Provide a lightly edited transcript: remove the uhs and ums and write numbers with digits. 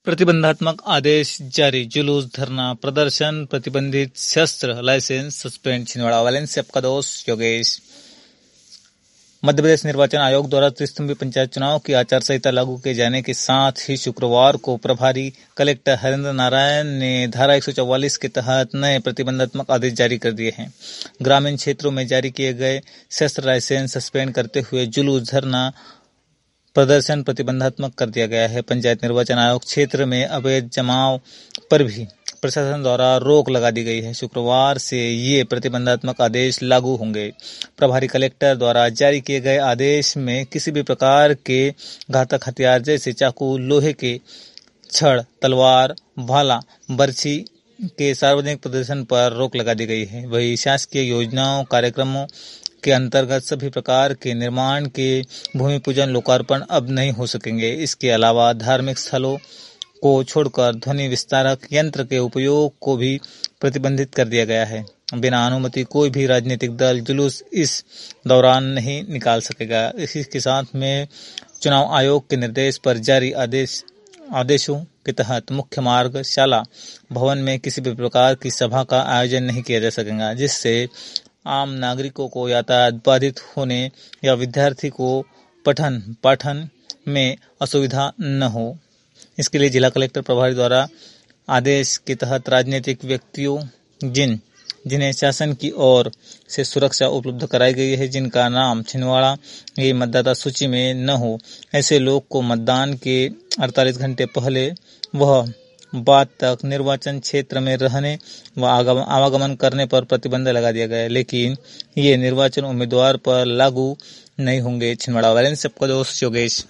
प्रतिबंधात्मक आदेश जारी, जुलूस, धरना, प्रदर्शन, प्रतिबंधित शस्त्र लाइसेंस सस्पेंड। छिंदवाड़ा वालेंस से आपका दोस्त योगेश। मध्य प्रदेश निर्वाचन आयोग द्वारा त्रिस्तंभी पंचायत चुनाव की आचार संहिता लागू किए जाने के साथ ही शुक्रवार को प्रभारी कलेक्टर हरेंद्र नारायण ने धारा 144 के तहत नए प्रतिबंधात्मक आदेश जारी कर दिए हैं। ग्रामीण क्षेत्रों में जारी किए गए शस्त्र लाइसेंस सस्पेंड करते हुए जुलूस, धरना, प्रदर्शन प्रतिबंधात्मक कर दिया गया है। पंचायत निर्वाचन आयोग क्षेत्र में अवैध जमाव पर भी प्रशासन द्वारा रोक लगा दी गई है। शुक्रवार से ये प्रतिबंधात्मक आदेश लागू होंगे। प्रभारी कलेक्टर द्वारा जारी किए गए आदेश में किसी भी प्रकार के घातक हथियार जैसे चाकू, लोहे के छड़, तलवार, भाला, बर्छी के सार्वजनिक प्रदर्शन पर रोक लगा दी गई है। वही शासकीय योजनाओं, कार्यक्रमों के अंतर्गत सभी प्रकार के निर्माण के भूमि पूजन, लोकार्पण अब नहीं हो सकेंगे। इसके अलावा धार्मिक स्थलों को छोड़कर ध्वनि विस्तारक यंत्र के उपयोग को भी प्रतिबंधित कर दिया गया है। बिना अनुमति कोई भी राजनीतिक दल जुलूस इस दौरान नहीं निकाल सकेगा। इसी के साथ में चुनाव आयोग के निर्देश पर जारी आदेशों के तहत मुख्य मार्ग, शाला, भवन में किसी भी प्रकार की सभा का आयोजन नहीं किया जा सकेगा, जिससे आम नागरिकों को यातायात बाधित होने या विद्यार्थी को पठन पाठन में असुविधा न हो। इसके लिए जिला कलेक्टर प्रभारी द्वारा आदेश के तहत राजनीतिक व्यक्तियों जिन्हें शासन की ओर से सुरक्षा उपलब्ध कराई गई है, जिनका नाम छिंदवाड़ा की मतदाता सूची में न हो, ऐसे लोग को मतदान के 48 घंटे पहले वह बाद तक निर्वाचन क्षेत्र में रहने व आवागमन करने पर प्रतिबंध लगा दिया गया है, लेकिन ये निर्वाचन उम्मीदवार पर लागू नहीं होंगे। छिंदवाड़ा वालेंस से आपका दोस्त योगेश।